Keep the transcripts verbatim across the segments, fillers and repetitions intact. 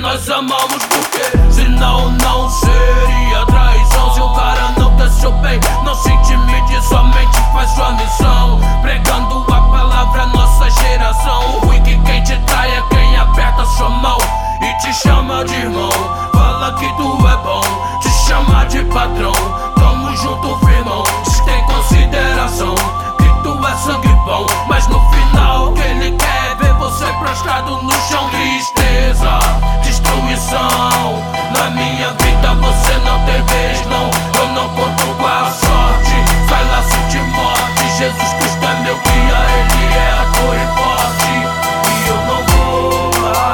nós amamos porque senão não seria traição. Se o cara não quer seu bem, não se intimide, somente faz sua missão, pregando a palavra nossa geração. O ruim que quem te trai é quem aperta sua mão e te chama de irmão. Fala que tu é bom, te chama de patrão. Tamo junto, firmão, tem consideração que tu é sangue bom, mas no final o que ele quer é ver você prostrado no chão. Tristeza, destruição, na minha vida você não tem vez não. Eu não conto com a sorte, sai laço de morte. Jesus Cristo é meu guia, ele é a torre forte. E eu não vou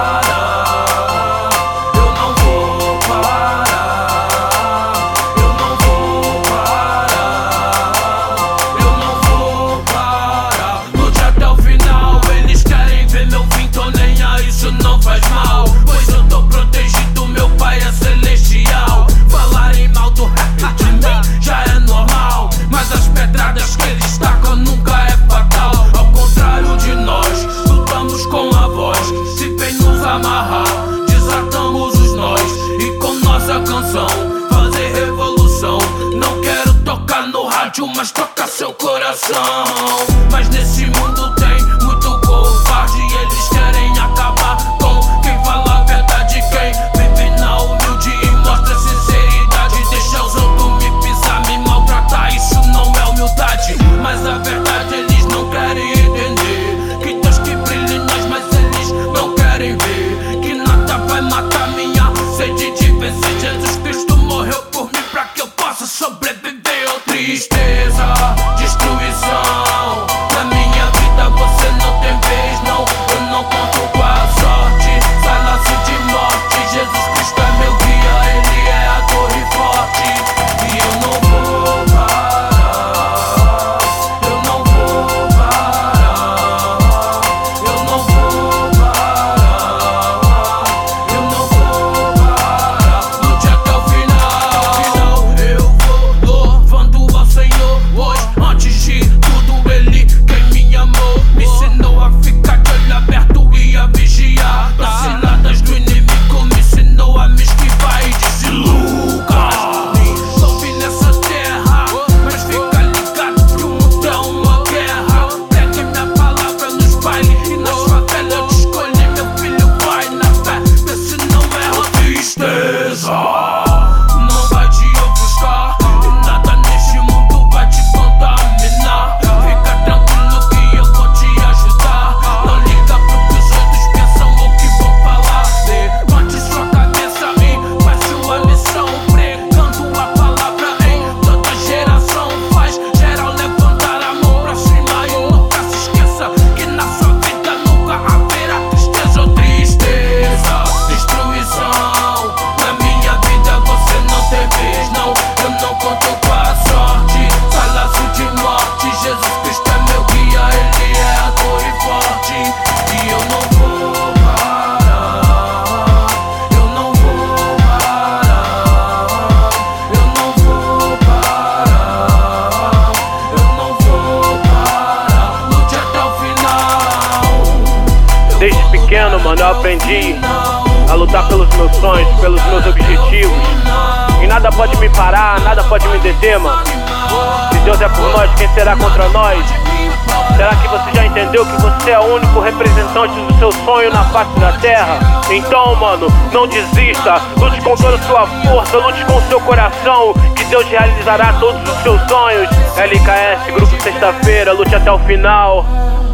parar, eu não vou parar, eu não vou parar, eu não vou parar. Lute até o final, eles querem ver meu fim, tô nem aí, isso não faz mal, pois eu tô protegido, meu pai é celestial. Falarem mal do rap de mim já é normal, mas as pedradas que eles tacam nunca é fatal. Ao contrário de nós, lutamos com a voz. Se vem nos amarrar, desatamos os nós e com nossa canção fazer revolução. Não quero tocar no rádio, mas tocar seu coração. Mas nesse mundo tem muito covarde e eles querem acabar com quem fala a verdade, quem vive na humilde e mostra sinceridade. Deixa os outros me pisar, me maltratar, isso não é humildade. Mas a verdade eles não querem entender, que Deus que brilha em nós, mas eles não querem ver que nada vai matar minha sede de vencer. Jesus Cristo morreu por mim pra que eu possa sobreviver. Oh, tristeza, destruição, na minha vida você não tem vez não. Eu não conto com a sorte, sai laço de morte. Jesus Cristo é meu guia, ele é a torre forte. E eu não vou parar, eu não vou parar, eu não vou parar, eu não vou parar. Lute até o final, eu vou louvando ao Senhor hoje. Antes de tudo ele quem me amou, me ensinou a ficar de olho aberto e a vigiar das ciladas do inimigo, me ensinou a me esquivar e disse: Lucas, me louve nessa terra, mas fica ligado que o mundo é uma guerra. Pregue minha palavra nos bailes e nas favelas. Eu te escolhi, meu filho, vai na fé, vê se não erra. Tristeza não vai te ofuscar e nada neste mundo vai te contaminar. Fica tranquilo que eu vou te ajudar. Não liga pro que os outros pensam ou que vão falar. Levante sua cabeça e faz sua missão, pregando a palavra em toda geração. Faz geral levantar a mão pra cima e nunca se esqueça que na sua vida nunca haverá tristeza. Ou tristeza, destruição, na minha vida você não tem vez não. Eu não conto com a sorte, sai laço de morte. Jesus Cristo é meu guia, ele é a torre forte. E eu não vou parar, eu não vou parar, eu não vou parar, eu não vou parar. Lute até o final. Desde pequeno, mano, eu aprendi a lutar pelos meus sonhos, pelos meus objetivos. E nada pode me parar, nada pode me deter, mano. Se Deus é por nós, quem será contra nós? Será que você já entendeu que você é o único representante do seu sonho na face da terra? Então, mano, não desista. Lute com toda a sua força, lute com o seu coração, que Deus realizará todos os seus sonhos. L K S, Grupo Sexta-feira, lute até o final.